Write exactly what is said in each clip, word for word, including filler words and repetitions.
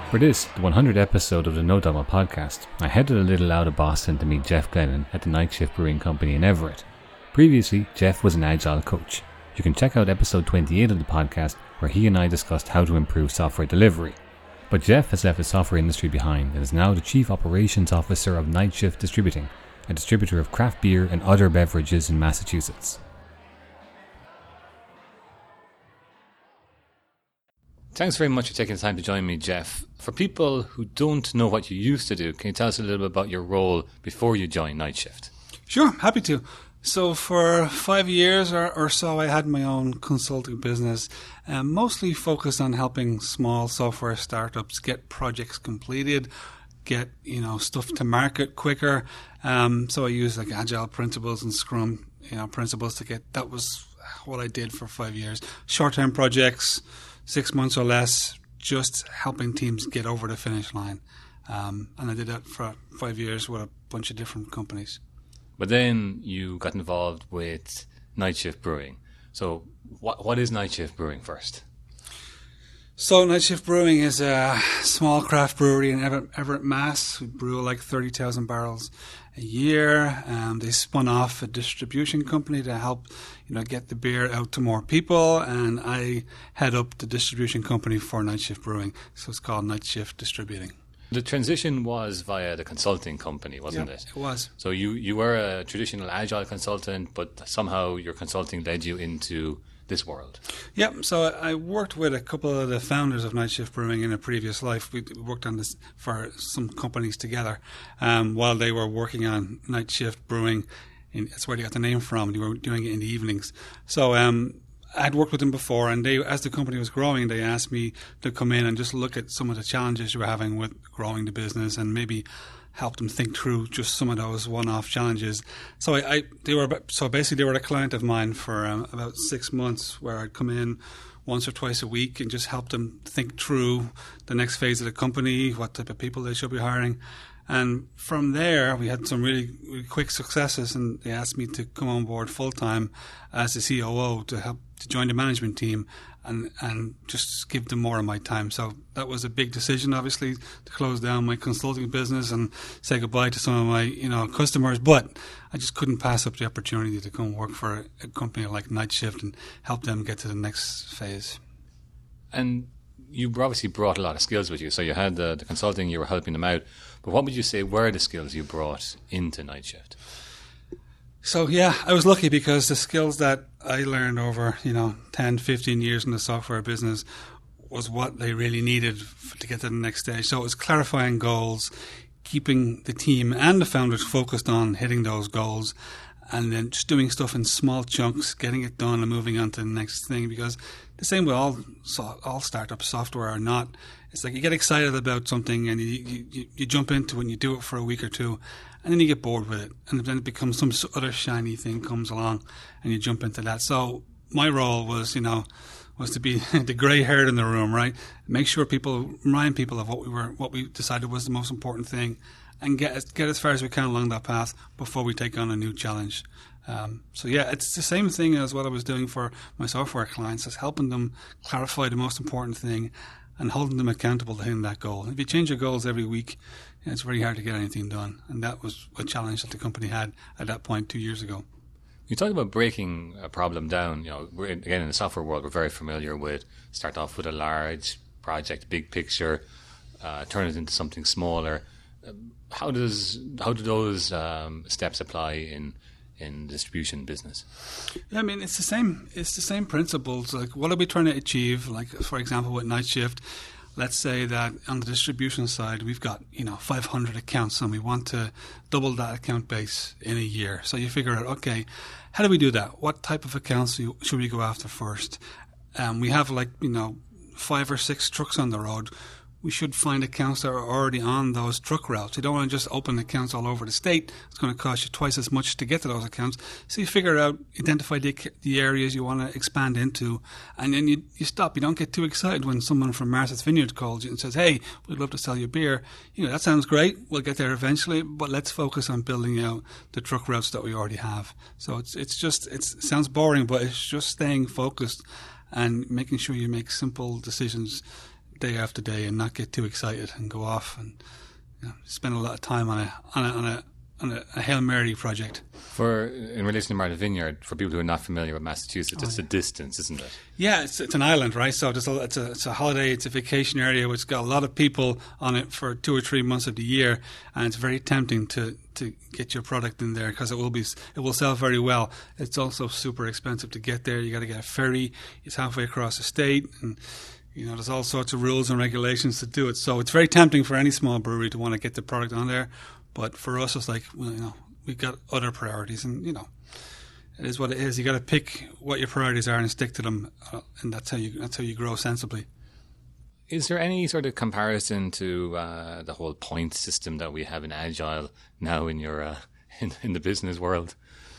For this, the one hundredth episode of the No Dogma podcast, I headed a little out of Boston to meet Jeff Glennon at the Night Shift Brewing Company in Everett. Previously, Jeff was an agile coach. You can check out episode twenty-eight of the podcast where he and I discussed how to improve software delivery. But Jeff has left the software industry behind and is now the Chief Operations Officer of Night Shift Distributing, a distributor of craft beer and other beverages in Massachusetts. Thanks very much for taking the time to join me, Jeff. For people who don't know what you used to do, can you tell us a little bit about your role before you joined Night Shift? Sure, happy to. So for five years or, or so, I had my own consulting business, um, mostly focused on helping small software startups get projects completed, get you know stuff to market quicker. Um, so I used like agile principles and Scrum, you know, principles to get. That was what I did for five years. Short-term projects, six months or less, just helping teams get over the finish line. Um, and I did that for five years with a bunch of different companies. But then you got involved with Night Shift Brewing. So what what is Night Shift Brewing first? So Night Shift Brewing is a small craft brewery in Everett, Everett Mass. We brew like thirty thousand barrels a year. Um, they spun off a distribution company to help you know, get the beer out to more people. And I head up the distribution company for Night Shift Brewing. So it's called Night Shift Distributing. The transition was via the consulting company, wasn't yep, it? It was. So you, you were a traditional agile consultant, but somehow your consulting led you into this world. Yep. So I worked with a couple of the founders of Night Shift Brewing in a previous life. We worked on this for some companies together um, while they were working on Night Shift Brewing. In, that's where they got the name from. They were doing it in the evenings. So um, I'd worked with them before, and they, as the company was growing, they asked me to come in and just look at some of the challenges you were having with growing the business and maybe help them think through just some of those one-off challenges. So I, I they were so basically they were a client of mine for um, about six months, where I'd come in once or twice a week and just help them think through the next phase of the company, what type of people they should be hiring. And from there, we had some really, really quick successes, and they asked me to come on board full-time as the C O O to help to join the management team and, and just give them more of my time. So that was a big decision, obviously, to close down my consulting business and say goodbye to some of my you know customers. But I just couldn't pass up the opportunity to come work for a company like Night Shift and help them get to the next phase. And you obviously brought a lot of skills with you. So you had the, the consulting, you were helping them out. But what would you say were the skills you brought into Night Shift? So, yeah, I was lucky because the skills that I learned over, you know, ten, fifteen years in the software business was what they really needed to get to the next stage. So it was clarifying goals, keeping the team and the founders focused on hitting those goals, and then just doing stuff in small chunks, getting it done and moving on to the next thing. Because the same with all all startups, software or not, it's like you get excited about something and you, you, you jump into it and you do it for a week or two, and then you get bored with it, and then it becomes some other shiny thing comes along and you jump into that. So my role was, you know, was to be the grey haired in the room, right? Make sure people, remind people of what we were, what we decided was the most important thing, and get get as far as we can along that path before we take on a new challenge. Um, so yeah, it's the same thing as what I was doing for my software clients, is helping them clarify the most important thing and holding them accountable to hitting that goal. If you change your goals every week, it's very hard to get anything done. And that was a challenge that the company had at that point two years ago. You talk about breaking a problem down. You know, we're, again, in the software world, we're very familiar with start off with a large project, big picture, uh, turn it into something smaller. How does how do those um, steps apply in in distribution business? Yeah, I mean, it's the same. It's the same principles. Like, what are we trying to achieve? Like, for example, with Night Shift, let's say that on the distribution side, we've got you know five hundred accounts, and we want to double that account base in a year. So you figure out, okay, how do we do that? What type of accounts should we go after first? Um, we have like you know five or six trucks on the road. We should find accounts that are already on those truck routes. You don't want to just open accounts all over the state. It's going to cost you twice as much to get to those accounts. So you figure out, identify the, the areas you want to expand into, and then you, you stop. You don't get too excited when someone from Martha's Vineyard calls you and says, hey, we'd love to sell you beer. You know, that sounds great. We'll get there eventually, but let's focus on building out the truck routes that we already have. So it's it's just, it's, it sounds boring, but it's just staying focused and making sure you make simple decisions day after day and not get too excited and go off and you know, spend a lot of time on a on a on a, on a, a Hail Mary project. For in relation to Martha Vineyard, for people who are not familiar with Massachusetts, Oh, it's yeah. a distance, isn't it? Yeah, it's it's an island, right? So it's a, it's a it's a holiday, it's a vacation area which got a lot of people on it for two or three months of the year, and it's very tempting to, to get your product in there because it will be it will sell very well. It's also super expensive to get there. You got to get a ferry. It's halfway across the state, and you know there's all sorts of rules and regulations to do it. So it's very tempting for any small brewery to want to get the product on there. But for us, it's like well, you know we've got other priorities, and you know. It is what it is. You got to pick what your priorities are and stick to them, uh, and that's how you that's how you grow sensibly. Is there any sort of comparison to uh, the whole point system that we have in Agile now in your uh, in, in the business world?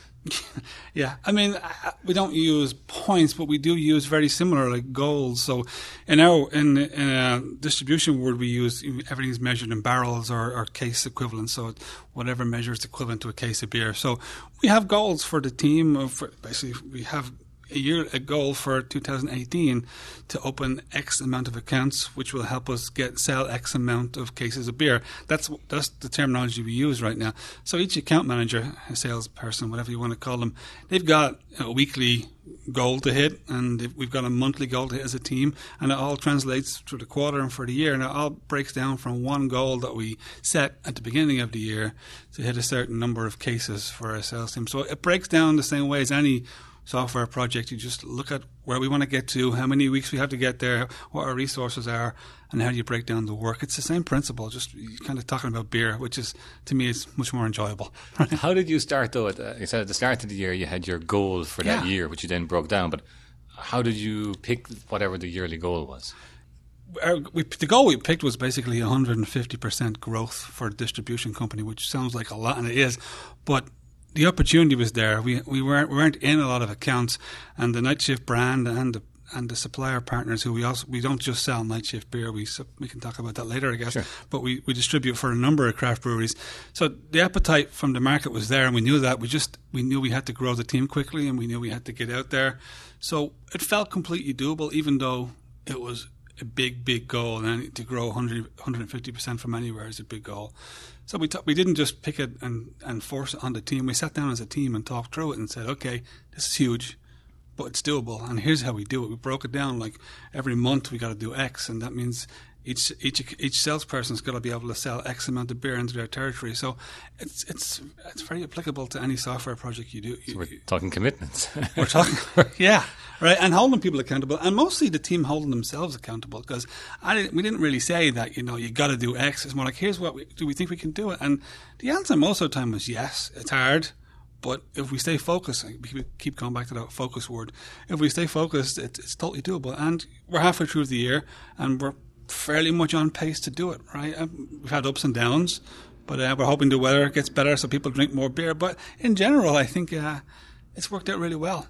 Yeah, I mean, I- we don't use points, but we do use very similar like goals. So, in our in, in a distribution world, we use everything's measured in barrels or, or case equivalents. So, whatever measure is equivalent to a case of beer. So, we have goals for the team. Of, basically, we have a year a goal for two thousand eighteen to open X amount of accounts, which will help us get sell X amount of cases of beer. That's that's the terminology we use right now. So each account manager, a salesperson, whatever you want to call them, they've got a weekly goal to hit, and we've got a monthly goal to hit as a team, and it all translates through the quarter and for the year, and it all breaks down from one goal that we set at the beginning of the year to hit a certain number of cases for our sales team. So it breaks down the same way as any software project. You just look at where we want to get to, how many weeks we have to get there, what our resources are, and how do you break down the work. It's the same principle, just kind of talking about beer, which is, to me, is much more enjoyable. How did you start though? At, uh, you said at the start of the year you had your goal for that Yeah. year, which you then broke down. But how did you pick whatever the yearly goal was? Our, we, the goal we picked was basically one hundred fifty percent growth for a distribution company, which sounds like a lot, and it is, but the opportunity was there. We we weren't we weren't in a lot of accounts, and the Night Shift brand and the and the supplier partners who we also we don't just sell Night Shift beer. We we can talk about that later, I guess. Sure. But we, we distribute for a number of craft breweries. So the appetite from the market was there, and we knew that. We just we knew we had to grow the team quickly, and we knew we had to get out there. So it felt completely doable, even though it was a big, big goal, and to grow one hundred, one hundred fifty percent from anywhere is a big goal. So we t- we didn't just pick it and, and force it on the team. We sat down as a team and talked through it and said, okay, this is huge, but it's doable, and here's how we do it. We broke it down like every month we got to do X, and that means each each each salesperson's got to be able to sell X amount of beer into their territory. So it's it's it's very applicable to any software project you do. So we're talking commitments. We're talking, yeah, right, and holding people accountable, and mostly the team holding themselves accountable. Because I didn't, we didn't really say that you know you got to do X. It's more like here's what we, do we think we can do it, and the answer most of the time was yes. It's hard, but if we stay focused, we keep going back to that focus word. If we stay focused, it, it's totally doable, and we're halfway through the year, and we're fairly much on pace to do it. Right, um, we've had ups and downs. But uh, we're hoping the weather gets better so people drink more beer. But in general, I think uh, it's worked out really well.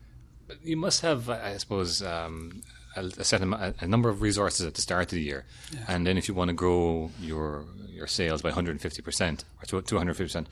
But you must have, I suppose, um, a, a set amount, a number of resources at the start of the year, Yeah. and then if you want to grow your your sales by one hundred fifty percent or to two hundred fifty percent,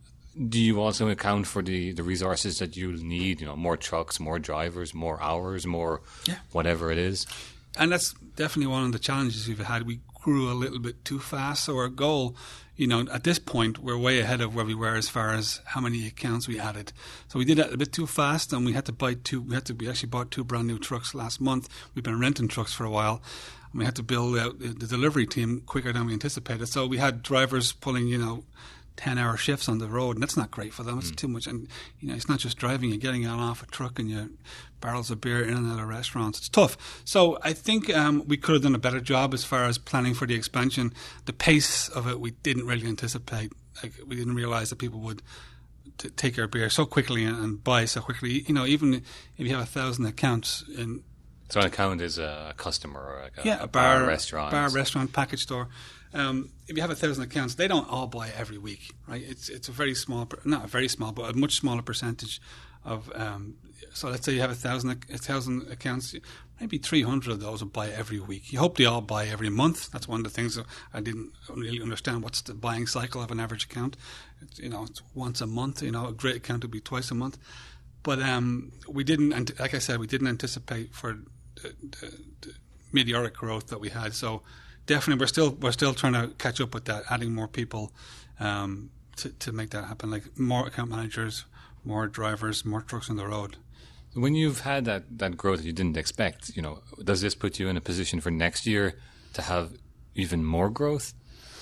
do you also account for the, the resources that you need? You know, more trucks, more drivers, more hours, more Yeah. whatever it is. And that's definitely one of the challenges we've had. We grew a little bit too fast, so our goal, you know, at this point, we're way ahead of where we were as far as how many accounts we added. So we did that a bit too fast, and we had to buy two. We had to. We actually bought two brand new trucks last month. We've been renting trucks for a while, and we had to build out the the delivery team quicker than we anticipated. So we had drivers pulling, you know, ten-hour shifts on the road, and that's not great for them. It's mm. too much. And, you know, it's not just driving. You're getting on off a truck and you barrels of beer in and out of restaurants. It's tough. So I think um, we could have done a better job as far as planning for the expansion. The pace of it, we didn't really anticipate. Like, we didn't realize that people would t- take our beer so quickly and, and buy so quickly. You know, even if you have a thousand accounts in... So an account is a customer or like a, yeah, a a bar, bar, restaurant. bar, restaurant, package store. Um, if you have a thousand accounts, they don't all buy every week, right? It's it's a very small, not a very small, but a much smaller percentage of. Um, so let's say you have a thousand a thousand accounts, maybe three hundred of those will buy every week. You hope they all buy every month. That's one of the things that I didn't really understand. What's the buying cycle of an average account? It's, you know, it's once a month. You know, a great account would be twice a month. But um, we didn't, like I said, we didn't anticipate for the, the, the meteoric growth that we had. So definitely, we're still we're still trying to catch up with that, adding more people um, to to make that happen. Like more account managers, more drivers, more trucks on the road. When you've had that, that growth that you didn't expect, you know, does this put you in a position for next year to have even more growth?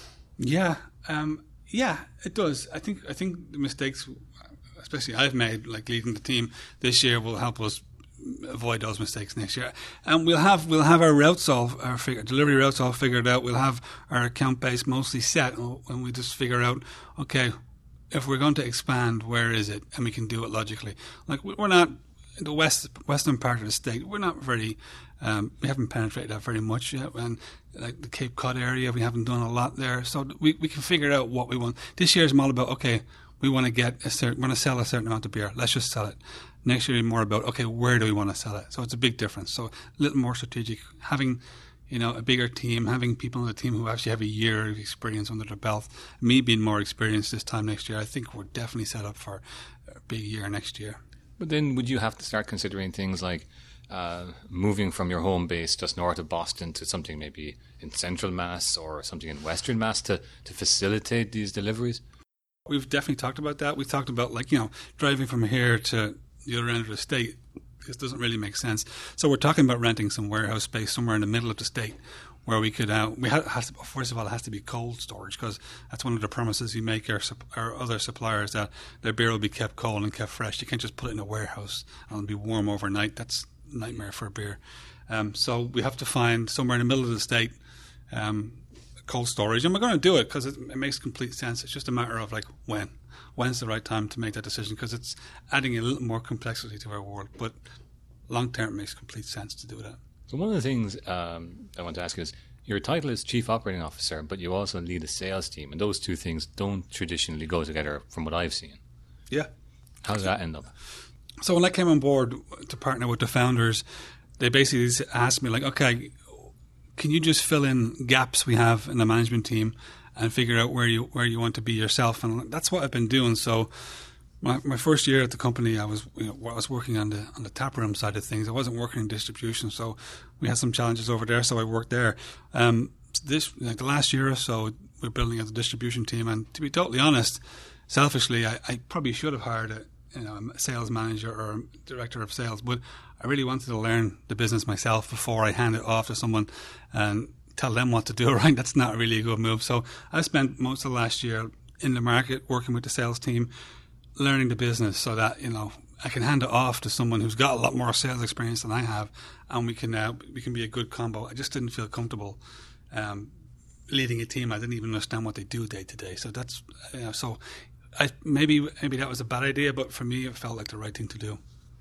Yeah, um, yeah, it does. I think I think the mistakes, especially I've made, like leading the team this year, will help us avoid those mistakes next year. And we'll have we'll have our routes all our figure, delivery routes all figured out. We'll have our account base mostly set, and we just figure out, okay, if we're going to expand, where is it, and we can do it logically. Like we're not in the west western part of the state. We're not very. Um, we haven't penetrated that very much yet, and like the Cape Cod area, we haven't done a lot there. So we we can figure out what we want. This year is more about, okay, we want to get a certain, we want to sell a certain amount of beer. Let's just sell it. Next year, more about, okay, where do we want to sell it? So it's a big difference. So a little more strategic, having, you know, a bigger team, having people on the team who actually have a year of experience under their belt. Me being more experienced this time next year, I think we're definitely set up for a big year next year. But then, would you have to start considering things like Uh, moving from your home base just north of Boston to something maybe in Central Mass or something in Western Mass to, to facilitate these deliveries? We've definitely talked about that. We've talked about, like, you know, driving from here to the other end of the state. This doesn't really make sense. So we're talking about renting some warehouse space somewhere in the middle of the state where we could, uh, we have, has to, first of all, it has to be cold storage, because that's one of the promises we make our, our other suppliers, that their beer will be kept cold and kept fresh. You can't just put it in a warehouse and it'll be warm overnight. That's nightmare for a beer. Um, so we have to find somewhere in the middle of the state um, cold storage, and we're going to do it because it, it makes complete sense. It's just a matter of like when. When's the right time to make that decision, because it's adding a little more complexity to our world, but long term it makes complete sense to do that. So one of the things um, I want to ask is, your title is Chief Operating Officer, but you also lead a sales team, and those two things don't traditionally go together from what I've seen. Yeah. How does that end up? So when I came on board to partner with the founders, they basically asked me, like, okay, can you just fill in gaps we have in the management team and figure out where you where you want to be yourself? And that's what I've been doing. So my my first year at the company, I was you know, I was working on the on the taproom side of things. I wasn't working in distribution, so we had some challenges over there. So I worked there. Um, this like the last year or so, we're building out the distribution team. And to be totally honest, selfishly, I, I probably should have hired a you know, a sales manager or a director of sales, but I really wanted to learn the business myself before I hand it off to someone and tell them what to do, right? That's not really a good move. So I spent most of last year in the market working with the sales team, learning the business so that, you know, I can hand it off to someone who's got a lot more sales experience than I have, and we can uh, we can be a good combo. I just didn't feel comfortable um, leading a team. I didn't even understand what they do day to day. So that's, you know, so I, maybe maybe that was a bad idea, but for me it felt like the right thing to do.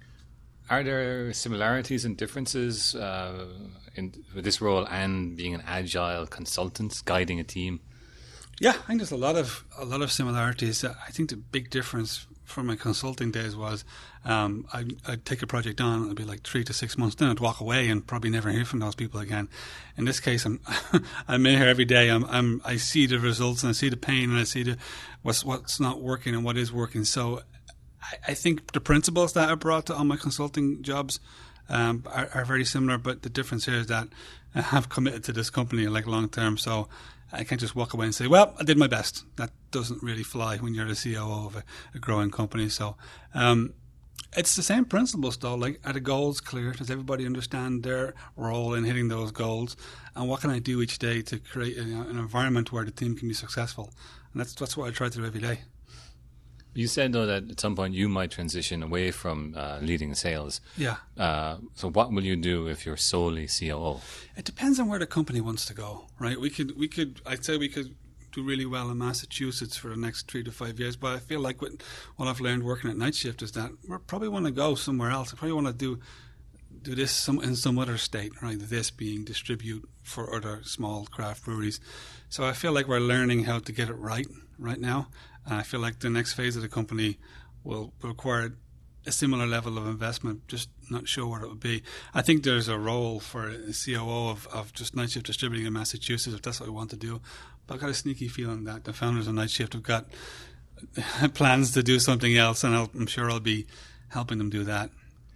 Are there similarities and differences uh, in with this role and being an agile consultant, guiding a team? Yeah, I think there's a lot of a lot of similarities. I think the big difference from my consulting days was um, I, I'd take a project on, it'd be like three to six months, then I'd walk away and probably never hear from those people again. In this case, I'm I'm in here every day. I'm, I'm I see the results and I see the pain and I see the what's what's not working and what is working. So I, I think the principles that I brought to all my consulting jobs um, are, are very similar, but the difference here is that I have committed to this company like long term. So I can't just walk away and say, well, I did my best. That doesn't really fly when you're the C O O of a, a growing company. So um, it's the same principles, though. Like, are the goals clear? Does everybody understand their role in hitting those goals? And what can I do each day to create a, you know, an environment where the team can be successful? And that's that's what I try to do every day. You said, though, that at some point you might transition away from uh, leading sales. Yeah. Uh, so what will you do if you're solely C O O? It depends on where the company wants to go, right? We could, we could. I'd say we could do really well in Massachusetts for the next three to five years. But I feel like what, what I've learned working at Night Shift is that we probably want to go somewhere else. I probably want to do do this some, in some other state, right? This being distribute for other small craft breweries. So I feel like we're learning how to get it right right now. And I feel like the next phase of the company will require a similar level of investment, just not sure what it would be. I think there's a role for a C O O of, of just Night Shift distributing in Massachusetts if that's what we want to do. But I've got a sneaky feeling that the founders of Night Shift have got plans to do something else, and I'll, I'm sure I'll be helping them do that.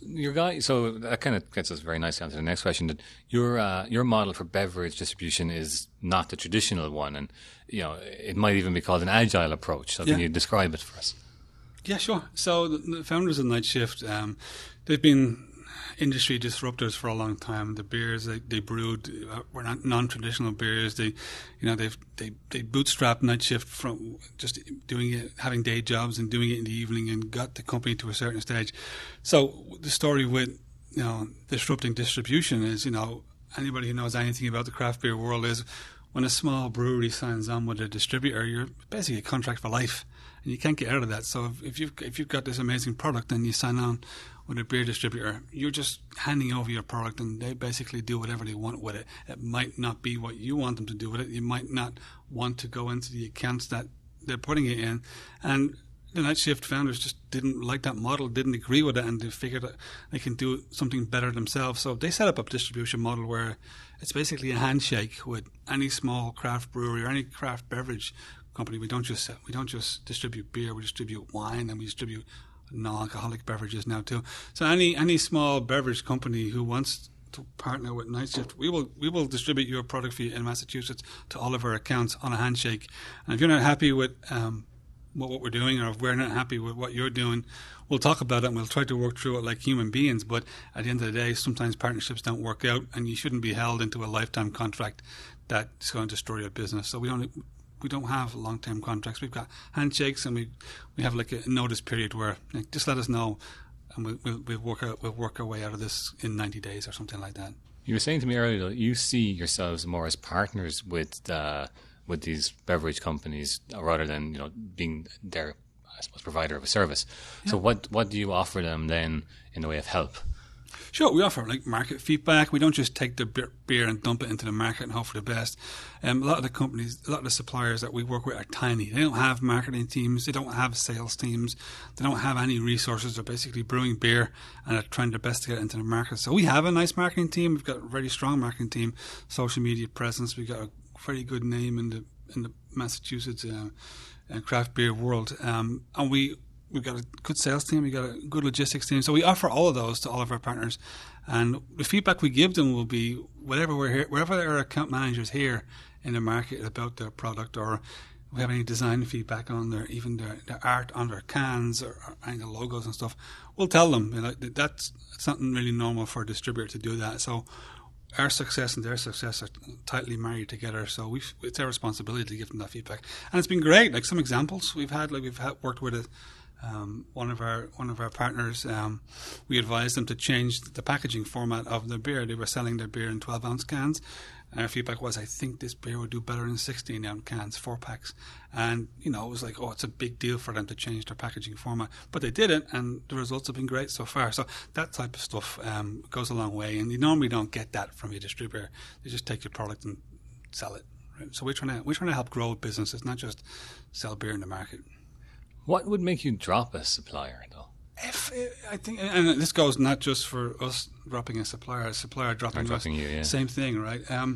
your guy, so that kind of gets us very nicely onto the next question. That your uh, your model for beverage distribution is not the traditional one, and you know it might even be called an agile approach. So yeah. Can you describe it for us? Yeah, sure. So the, the founders of Night Shift, um, they've been industry disruptors for a long time. The beers they, they brewed uh, were not non-traditional beers. They, you know, they've they they bootstrapped Night Shift from just doing it, having day jobs and doing it in the evening, and got the company to a certain stage. So the story with you know disrupting distribution is, you know, anybody who knows anything about the craft beer world is when a small brewery signs on with a distributor, you're basically a contract for life, and you can't get out of that. So if, if you've if you've got this amazing product and you sign on with a beer distributor, you're just handing over your product and they basically do whatever they want with it. It might not be what you want them to do with it. You might not want to go into the accounts that they're putting it in. And the Night Shift founders just didn't like that model, didn't agree with it, and they figured that they can do something better themselves. So they set up a distribution model where it's basically a handshake with any small craft brewery or any craft beverage company. We don't just we don't just distribute beer, we distribute wine, and we distribute non-alcoholic beverages now too. So any any small beverage company who wants to partner with Night Shift, we will we will distribute your product for you in Massachusetts to all of our accounts on a handshake. And if you're not happy with um, what, what we're doing, or if we're not happy with what you're doing, we'll talk about it and we'll try to work through it like human beings. But at the end of the day, sometimes partnerships don't work out, and you shouldn't be held into a lifetime contract that's going to destroy your business. So we don't. We don't have long-term contracts. We've got handshakes, and we we have like a notice period where like, just let us know, and we'll, we'll we'll work out we'll work our way out of this in ninety days or something like that. You were saying to me earlier that you see yourselves more as partners with uh, with these beverage companies rather than you know being their I suppose provider of a service. Yeah. So what what do you offer them then in the way of help? Sure, we offer like market feedback. We don't just take the beer and dump it into the market and hope for the best. Um, a lot of the companies, a lot of the suppliers that we work with are tiny. They don't have marketing teams. They don't have sales teams. They don't have any resources. They're basically brewing beer and are trying their best to get it into the market. So we have a nice marketing team. We've got a very strong marketing team, social media presence. We've got a very good name in the in the Massachusetts uh, uh, craft beer world, um, and we. We've got a good sales team, we've got a good logistics team. So we offer all of those to all of our partners. And the feedback we give them will be whatever we're here, wherever our account managers hear in the market about their product, or if we have any design feedback on their, even their, their art on their cans or, or any of the logos and stuff, we'll tell them. You know, that's it's not really normal for a distributor to do that. So our success and their success are tightly married together. So we've, it's our responsibility to give them that feedback. And it's been great. Like some examples we've had, like we've had, worked with a Um, one of our one of our partners, um, we advised them to change the packaging format of their beer. They were selling their beer in twelve ounce cans, and our feedback was, I think this beer would do better in sixteen ounce cans, four packs. And you know, it was like, oh, it's a big deal for them to change their packaging format, but they did it, and the results have been great so far. So that type of stuff um, goes a long way, and you normally don't get that from your distributor. They just take your product and sell it. Right? So we're trying to we're trying to help grow businesses, not just sell beer in the market. What would make you drop a supplier, though? If I think, and this goes not just for us dropping a supplier, a supplier dropping, dropping us, you, yeah. Same thing, right? Um,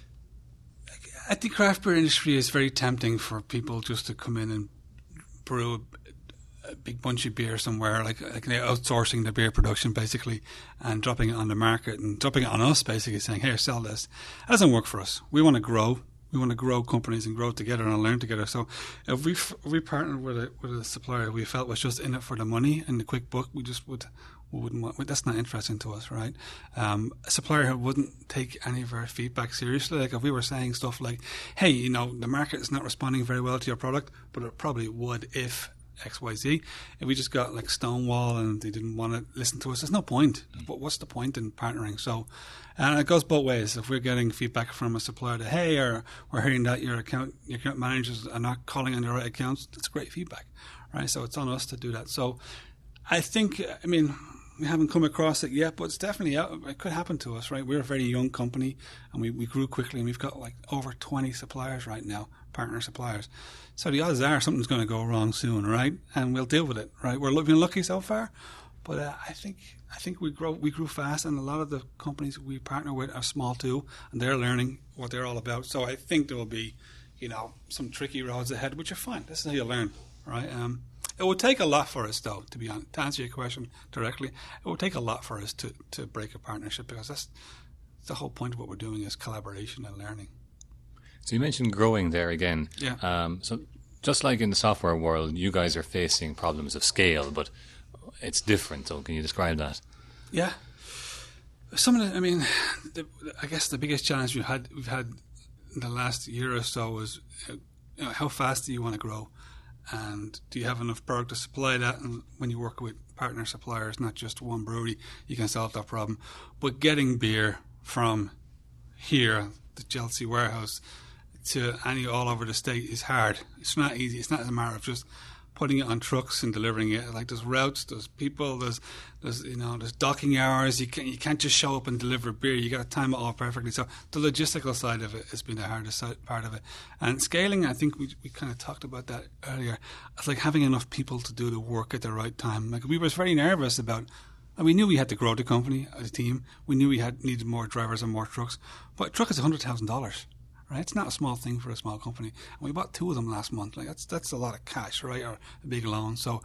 I think craft beer industry is very tempting for people just to come in and brew a, a big bunch of beer somewhere, like, like they're outsourcing the beer production basically, and dropping it on the market and dropping it on us, basically saying, "Here, sell this." That doesn't work for us. We want to grow. We want to grow companies and grow together and learn together. So if we if we partnered with a with a supplier we felt was just in it for the money and the quick buck, we just would we wouldn't want. That's not interesting to us, right? Um, a supplier who wouldn't take any of our feedback seriously. Like if we were saying stuff like, "Hey, you know, the market is not responding very well to your product, but it probably would if X Y Z." If we just got like Stonewall and they didn't want to listen to us, there's no point. But what's the point in partnering? So, and it goes both ways. If we're getting feedback from a supplier that, hey, or we're hearing that your account your account managers are not calling on the right accounts, that's great feedback, right? So it's on us to do that. So I think, I mean, we haven't come across it yet, but it's definitely out. It could happen to us, right? We're a very young company, and we, we grew quickly, and we've got like over twenty suppliers right now, partner suppliers. So the odds are something's going to go wrong soon, right? And we'll deal with it, right? We're been lucky so far, but uh, I think I think we grow we grew fast, and a lot of the companies we partner with are small too, and they're learning what they're all about. So I think there will be, you know, some tricky roads ahead, which are fine. This is how you learn, right? Um, It would take a lot for us, though, to be honest. To answer your question directly, it would take a lot for us to, to break a partnership, because that's the whole point of what we're doing is collaboration and learning. So you mentioned growing there again. Yeah. Um, so just like in the software world, you guys are facing problems of scale, but it's different. So can you describe that? Yeah. Some of the, I mean, the, I guess the biggest challenge we've had we've had in the last year or so is, you know, how fast do you want to grow, and do you have enough product to supply that? And when you work with partner suppliers, not just one brewery, you can solve that problem. But getting beer from here, the Chelsea warehouse, to any all over the state is hard. It's not easy. It's not a matter of just putting it on trucks and delivering it. Like, there's routes, there's people, there's there's you know there's docking hours. You can't you can't just show up and deliver beer. You got to time it all perfectly. So the logistical side of it has been the hardest part of it. And scaling, I think we we kind of talked about that earlier. It's like having enough people to do the work at the right time. Like, we were very nervous about. And we knew we had to grow the company, the team. We knew we had needed more drivers and more trucks. But a truck is a hundred thousand dollars. Right, it's not a small thing for a small company. And we bought two of them last month. Like, that's that's a lot of cash, right, or a big loan. So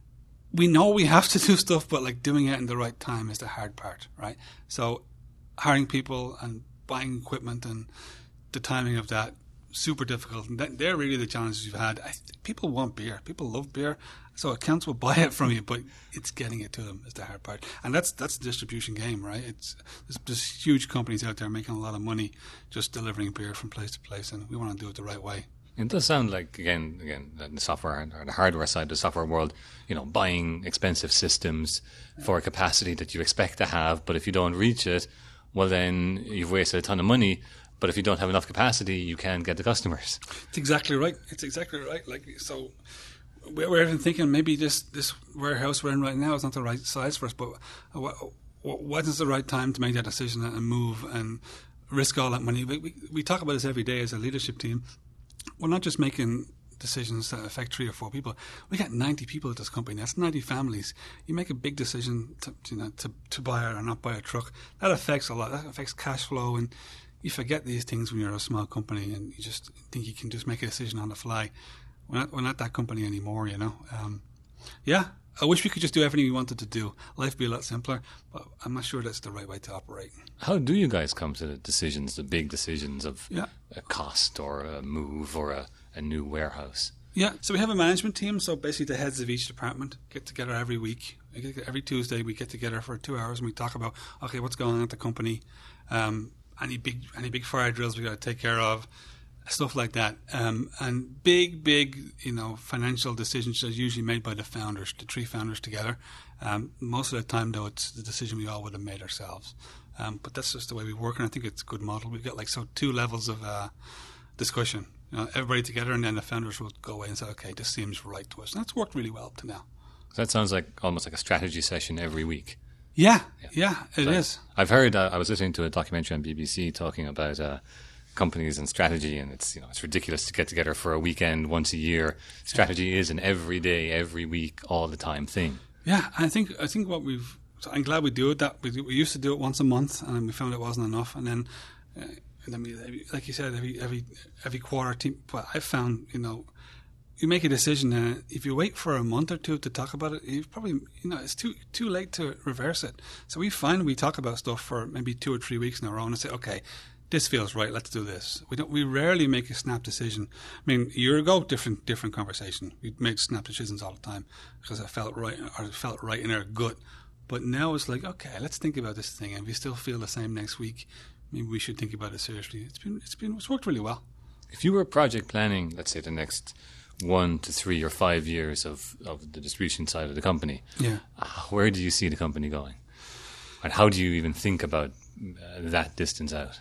we know we have to do stuff, but like doing it in the right time is the hard part, right? So hiring people and buying equipment and the timing of that, super difficult. And that, they're really the challenges you've had. I, people want beer. People love beer. So accounts will buy it from you, but it's getting it to them is the hard part. And that's that's the distribution game, right? It's there's, there's huge companies out there making a lot of money just delivering beer from place to place, and we want to do it the right way. It does sound like, again, again, the software or the hardware side of the software world, you know, buying expensive systems for a capacity that you expect to have, but if you don't reach it, well, then you've wasted a ton of money. But if you don't have enough capacity, you can't get the customers. It's exactly right. It's exactly right. Like, so we're even thinking maybe this, this warehouse we're in right now is not the right size for us, but what, what is the right time to make that decision and move and risk all that money? We, we, we talk about this every day as a leadership team. We're not just making decisions that affect three or four people. We got ninety people at this company. That's ninety families. You make a big decision to, you know, to, to buy or not buy a truck. That affects a lot. That affects cash flow, and you forget these things when you're a small company and you just think you can just make a decision on the fly. We're not, we're not that company anymore, you know. Um, yeah, I wish we could just do everything we wanted to do. Life would be a lot simpler, but I'm not sure that's the right way to operate. How do you guys come to the decisions, the big decisions of yeah. a cost or a move or a, a new warehouse? Yeah, so we have a management team. So basically the heads of each department get together every week. Every Tuesday we get together for two hours and we talk about, okay, what's going on at the company, um, any big any big fire drills we got to take care of, stuff like that. Um, and big, big, you know, financial decisions are usually made by the founders, the three founders together. Um, most of the time, though, it's the decision we all would have made ourselves. Um, but that's just the way we work, and I think it's a good model. We've got like so two levels of uh, discussion. You know, everybody together, and then the founders will go away and say, okay, this seems right to us. And that's worked really well up to now. So that sounds like almost like a strategy session every week. Yeah, yeah, yeah it so is. I've heard, uh, I was listening to a documentary on B B C talking about uh, companies and strategy, and it's, you know, it's ridiculous to get together for a weekend once a year. Strategy yeah. is an every day, every week, all the time thing. Yeah, I think I think what we've, so I'm glad we do it. That we, we used to do it once a month, and we found it wasn't enough. And then, uh, and then we, like you said, every every every quarter team. But I found, you know, you make a decision, and if you wait for a month or two to talk about it, you probably, you know, it's too too late to reverse it. So we find we talk about stuff for maybe two or three weeks in a row, and say, okay, this feels right. Let's do this. We don't. We rarely make a snap decision. I mean, a year ago, different different conversation. We made snap decisions all the time because it felt right, or it felt right in our gut. But now it's like, okay, let's think about this thing, and if we still feel the same next week, maybe we should think about it seriously. It's been it's been it's worked really well. If you were project planning, let's say the next one to three or five years of, of the distribution side of the company, yeah, uh, where do you see the company going? And how do you even think about uh, that distance out?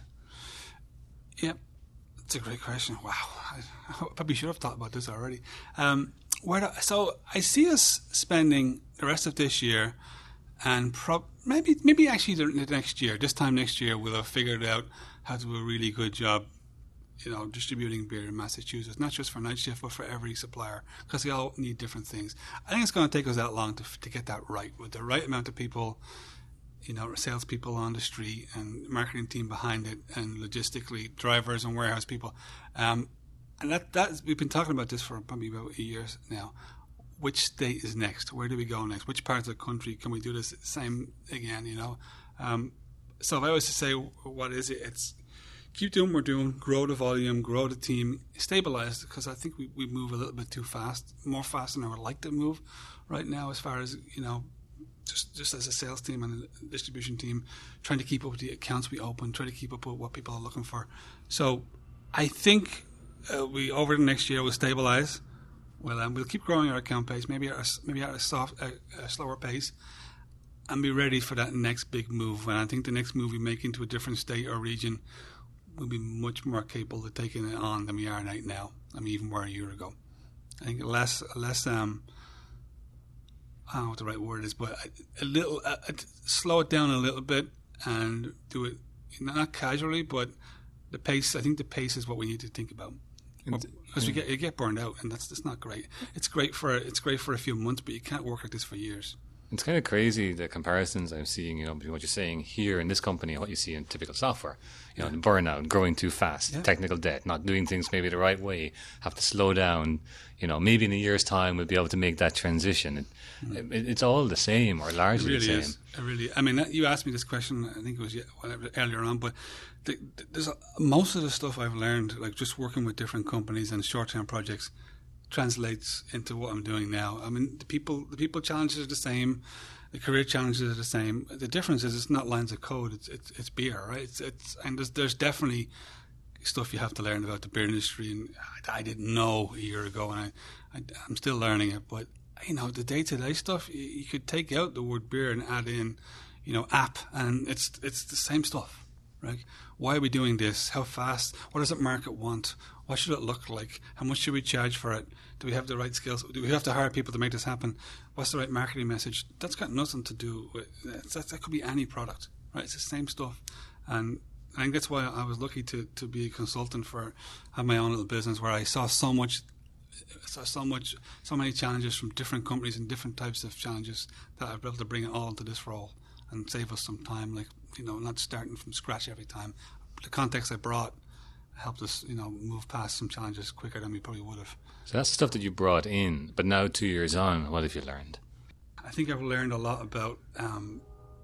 Yeah, it's a great question. Wow, I, I probably should have thought about this already. Um, where do, so I see us spending the rest of this year, and pro- maybe maybe actually the next year, this time next year, we'll have figured out how to do a really good job, you know, distributing beer in Massachusetts, not just for Night Shift, but for every supplier, because they all need different things. I think it's going to take us that long to to get that right, with the right amount of people, you know, salespeople on the street and marketing team behind it, and logistically drivers and warehouse people. Um, and that that we've been talking about this for probably about eight years now. which state is next? Where do we go next? Which part of the country can we do this same again? You know, um, so if I was to say, what is it? It's keep doing what we're doing, grow the volume, grow the team, stabilize, because I think we, we move a little bit too fast, more fast than I would like to move right now, as far as, you know, just just as a sales team and a distribution team, trying to keep up with the accounts we open, trying to keep up with what people are looking for. So I think uh, we over the next year will stabilize. Well, um, we'll keep growing our account base, maybe at a, maybe at a, soft, a, a slower pace, and be ready for that next big move. And I think the next move we make into a different state or region will be much more capable of taking it on than we are right now. I mean, even were a year ago. I think less, less. Um, I don't know what the right word is, but a, a little, uh, slow it down a little bit and do it not casually, but the pace. I think the pace is what we need to think about. Because you get you get burned out, and that's that's not great. It's great for it's great for a few months, but you can't work like this for years. It's kind of crazy, the comparisons I'm seeing, you know, between what you're saying here in this company and what you see in typical software. You know, yeah. The burnout, growing too fast, yeah. Technical debt, not doing things maybe the right way, have to slow down. You know, maybe in a year's time we'll be able to make that transition. It, mm. it, it's all the same, or largely it really the same. Is. It really, I mean, you asked me this question, I think it was earlier on, but the, there's a, most of the stuff I've learned, like just working with different companies and short-term projects, translates into what I'm doing now. I mean, the people the people challenges are the same, the career challenges are the same. The difference is it's not lines of code; it's it's, it's beer, right? It's it's and there's there's definitely stuff you have to learn about the beer industry, and I, I didn't know a year ago, and I, I I'm still learning it. But you know, the day to day stuff, you, you could take out the word beer and add in, you know, app, and it's it's the same stuff. Right? Why are we doing this? How fast? What does the market want? What should it look like? How much should we charge for it? Do we have the right skills? Do we have to hire people to make this happen? What's the right marketing message? That's got nothing to do with that. That could be any product, right? It's the same stuff, and I think that's why I was lucky to, to be a consultant for have my own little business where I saw so much, saw so much, so many challenges from different companies and different types of challenges that I've been able to bring it all into this role and save us some time. Like, you know, not starting from scratch every time. The context I brought helped us, you know, move past some challenges quicker than we probably would have. So that's the stuff that you brought in, but now two years on, what have you learned? I think I've learned a lot about um,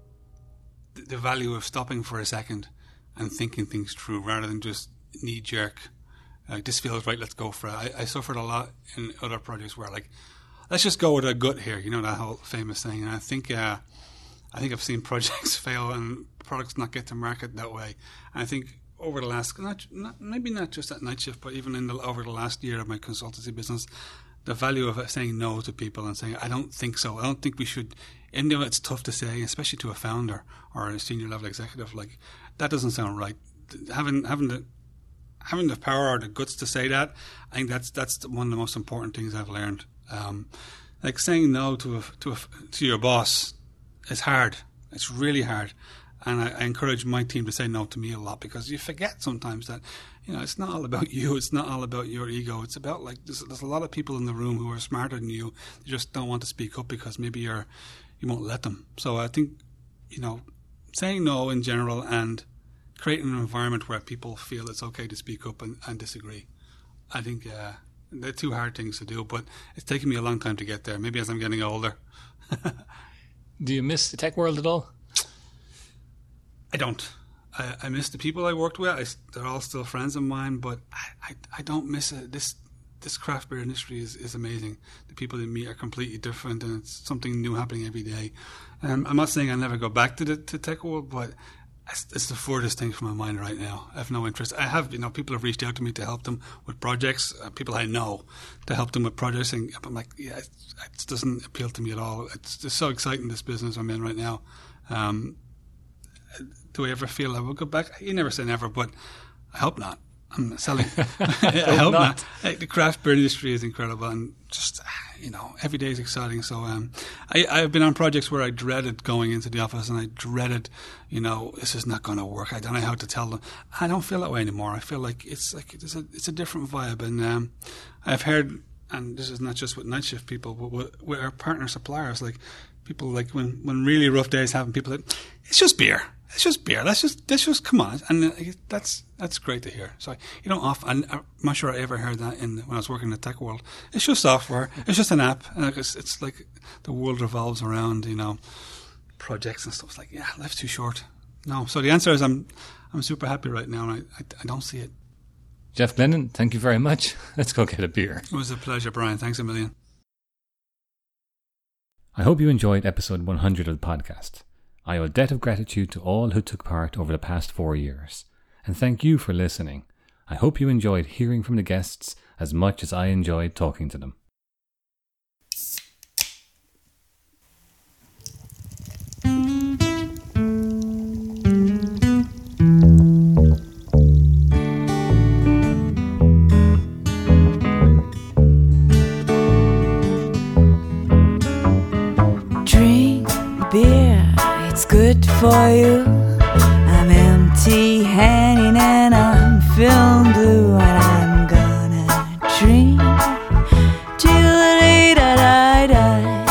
the, the value of stopping for a second and thinking things through rather than just knee-jerk, like, this feels right, let's go for it. I, I suffered a lot in other projects where, like, let's just go with a gut here, you know, that whole famous saying. And I think uh, I think I've seen projects fail and products not get to market that way. And I think over the last, not, not, maybe not just at Night Shift, but even in the, over the last year of my consultancy business, the value of saying no to people and saying, I don't think so. I don't think we should, even though it's tough to say, especially to a founder or a senior level executive, like, that doesn't sound right. Having having the having the power or the guts to say that, I think that's that's one of the most important things I've learned. Um, like saying no to a, to a, to your boss is hard. It's really hard. And I, I encourage my team to say no to me a lot because you forget sometimes that, you know, it's not all about you. It's not all about your ego. It's about, like, there's, there's a lot of people in the room who are smarter than you. They just don't want to speak up because maybe you're, you won't let them. So I think, you know, saying no in general and creating an environment where people feel it's okay to speak up and, and disagree. I think uh, they're two hard things to do, but it's taken me a long time to get there. Maybe as I'm getting older. Do you miss the tech world at all? I don't. I, I miss the people I worked with. I, they're all still friends of mine, but I, I, I don't miss it. This this craft beer industry is, is amazing. The people you meet are completely different, and it's something new happening every day. Um, I'm not saying I'll never go back to the to tech world, but it's, it's the furthest thing from my mind right now. I have no interest. I have, you know, people have reached out to me to help them with projects. Uh, people I know to help them with projects, and I'm like, yeah, it, it doesn't appeal to me at all. It's just so exciting, this business I'm in right now. Um, Do I ever feel I will go back? You never say never, but I hope not. I'm selling. I hope not. not. The craft beer industry is incredible, and just, you know, every day is exciting. So um, I, I've been on projects where I dreaded going into the office, and I dreaded, you know, this is not going to work. I don't know how to tell them. I don't feel that way anymore. I feel like it's like it's a it's a different vibe, and um, I've heard, and this is not just with Night Shift people, but with, with our partner suppliers, like people like when when really rough days happen, people like, it's just beer. it's just beer. Let's just let's just come on, and uh, that's that's great to hear. So you know, off. And I'm not sure I ever heard that in when I was working in the tech world. It's just software. It's just an app, and it's, it's like the world revolves around you know projects and stuff. It's like yeah, life's too short. No. So the answer is I'm I'm super happy right now, and I I, I don't see it. Jeff Glennon, thank you very much. Let's go get a beer. It was a pleasure, Brian. Thanks a million. I hope you enjoyed episode one hundred of the podcast. I owe a debt of gratitude to all who took part over the past four years. And thank you for listening. I hope you enjoyed hearing from the guests as much as I enjoyed talking to them. Drink beer, it's good for you. I'm empty-handed and I'm feeling blue, and I'm gonna drink till the day that I die.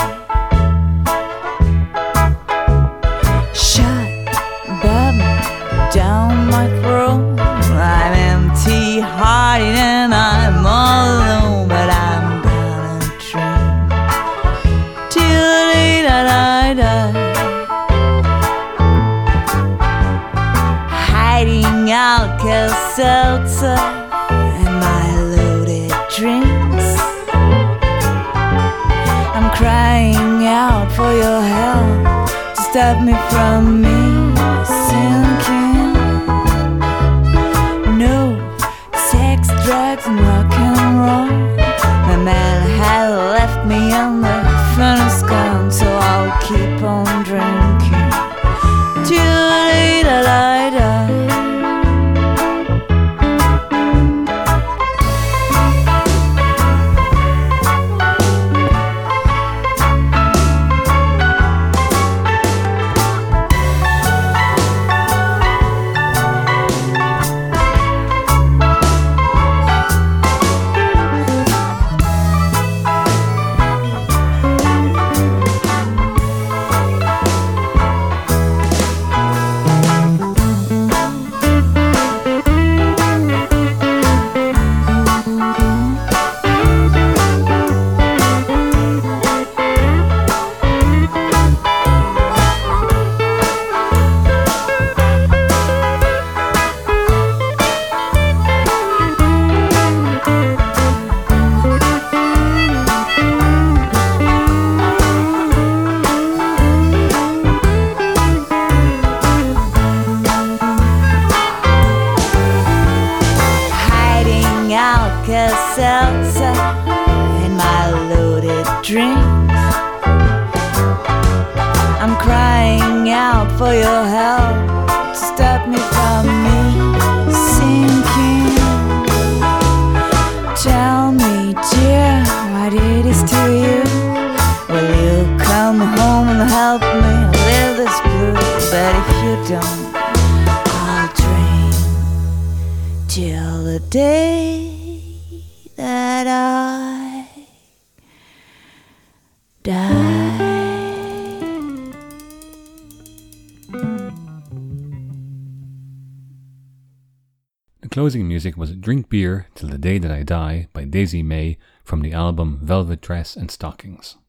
Shut bubble down my throat. I'm empty-hearted and I'm all alone, but I'm gonna drink till the day that I die. Alka-Seltzer and my loaded drinks. I'm crying out for your help to stop me from me sinking. No sex, drugs, and rock and roll. My man had left me on the furnace gone, so I'll keep on drinking till the day that I die. Alka-Seltzer and my loaded drinks. I'm crying out for your help to stop me from me sinking. Tell me, dear, what it is to you. Will you come home and help me live this blue? But if you don't, I'll drink till the day that I die. The closing music was Drink Beer Till the Day That I Die by Daisy May from the album Velvet Dress and Stockings.